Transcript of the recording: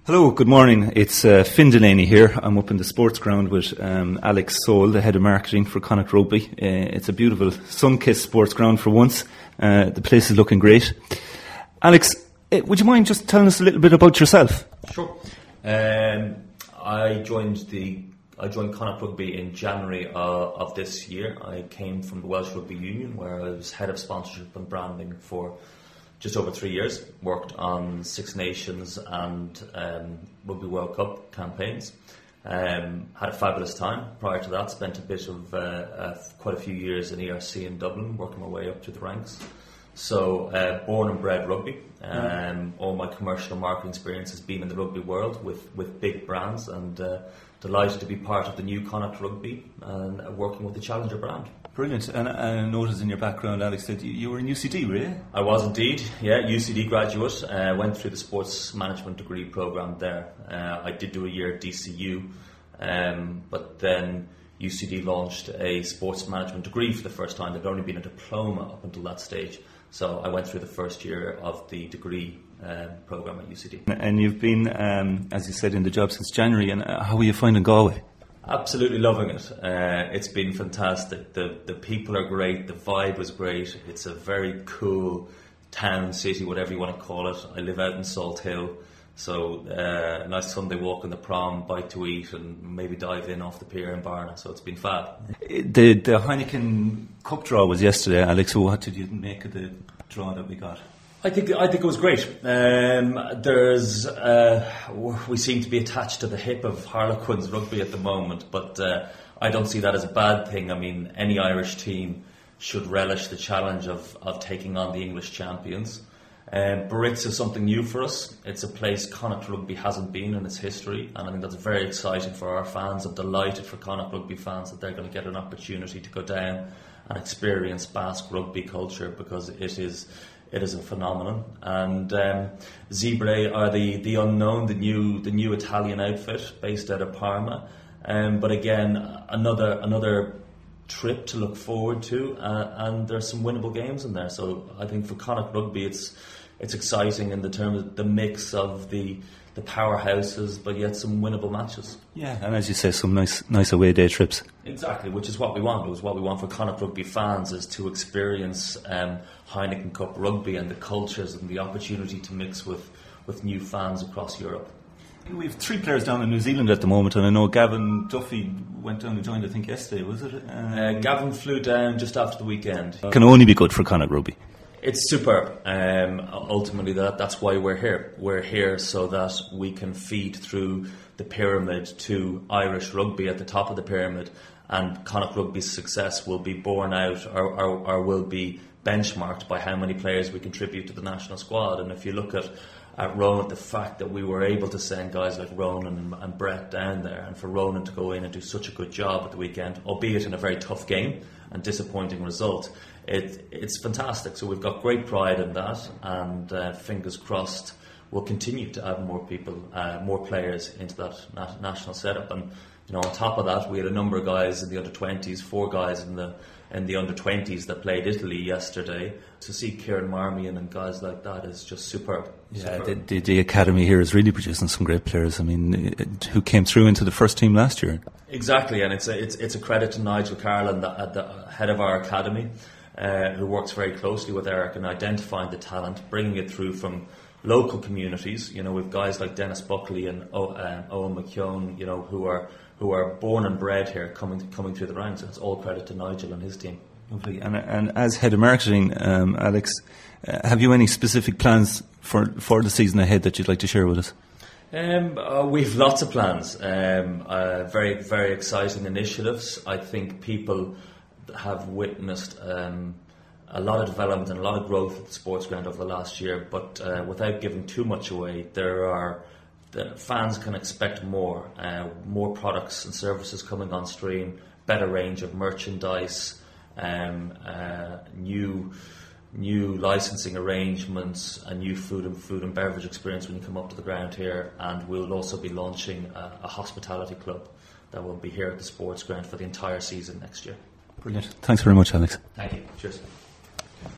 Hello, good morning. It's Finn Delaney here. I'm up in the sports ground with Alex Soule, the head of marketing for Connacht Rugby. It's a beautiful sun-kissed sports ground for once. The place is looking great. Alex, would you mind just telling us a little bit about yourself? Sure. I joined Connacht Rugby in January of this year. I came from the Welsh Rugby Union, where I was head of sponsorship and branding for just over 3 years. Worked on Six Nations and Rugby World Cup campaigns. Had a fabulous time. Prior to that, spent a bit of quite a few years in ERC in Dublin, working my way up through the ranks. So, born and bred rugby. All my commercial and marketing experience has been in the rugby world with big brands, and delighted to be part of the new Connacht Rugby and working with the Challenger brand. Brilliant. And I noticed in your background, Alex, that you were in UCD, were you? I was indeed, yeah, UCD graduate. Went through the sports management degree programme there. I did do a year at DCU, but then UCD launched a sports management degree for the first time. There'd only been a diploma up until that stage. So I went through the first year of the degree programme at UCD. And you've been, as you said, in the job since January. And how are you finding Galway? Absolutely loving it. It's been fantastic. The people are great. The vibe was great. It's a very cool town, city, whatever you want to call it. I live out in Salt Hill. So a nice Sunday walk on the prom, bite to eat, and maybe dive in off the pier in Barna. So it's been fab. The Heineken Cup draw was yesterday, Alex. So what did you make of the draw that we got? I think it was great. We seem to be attached to the hip of Harlequins rugby at the moment, but I don't see that as a bad thing. I mean, any Irish team should relish the challenge of taking on the English champions. Biarritz is something new for us. It's a place Connacht Rugby hasn't been in its history, and I think that's very exciting for our fans. I'm delighted for Connacht Rugby fans that they're going to get an opportunity to go down and experience Basque rugby culture, because it is a phenomenon. And Zebre are the unknown, the new Italian outfit based out of Parma. But again, another trip to look forward to, and there's some winnable games in there. So I think for Connacht Rugby, it's exciting in the terms of the mix of the powerhouses, but yet some winnable matches. Yeah, and as you say, some nice away day trips. Exactly, which is what we want. It was what we want for Connacht Rugby fans, is to experience Heineken Cup rugby and the cultures and the opportunity to mix with new fans across Europe. We have 3 players down in New Zealand at the moment, and I know Gavin Duffy went down and joined, I think, yesterday, was it? Gavin flew down just after the weekend. Can only be good for Connacht Rugby. It's superb. Ultimately, that's why we're here. We're here so that we can feed through the pyramid to Irish rugby at the top of the pyramid, and Connacht Rugby's success will be borne out or will be benchmarked by how many players we contribute to the national squad. And if you look at Ronan, the fact that we were able to send guys like Ronan and Brett down there, and for Ronan to go in and do such a good job at the weekend, albeit in a very tough game and disappointing result, it's fantastic. So we've got great pride in that, and fingers crossed we'll continue to add more people, more players into that national setup. And on top of that, we had a number of guys in the under-20s, 4 guys in the under-20s that played Italy yesterday. To see Kieran Marmion and guys like that is just superb. Yeah, the academy here is really producing some great players. I mean, who came through into the first team last year. Exactly, and it's a credit to Nigel Carlin, the head of our academy, who works very closely with Eric in identifying the talent, bringing it through from local communities. With guys like Dennis Buckley and Owen McKeown, who are born and bred here, coming through the ranks. It's all credit to Nigel and his team. Lovely. And as head of marketing, Alex, have you any specific plans for the season ahead that you'd like to share with us? We've lots of plans. Very, very exciting initiatives. I think people have witnessed a lot of development and a lot of growth at the sports ground over the last year, but without giving too much away, the fans can expect more products and services coming on stream, better range of merchandise, new licensing arrangements, a new food and beverage experience when you come up to the ground here, and we'll also be launching a hospitality club that will be here at the sports ground for the entire season next year. Brilliant. Thanks very much, Alex. Thank you. Cheers.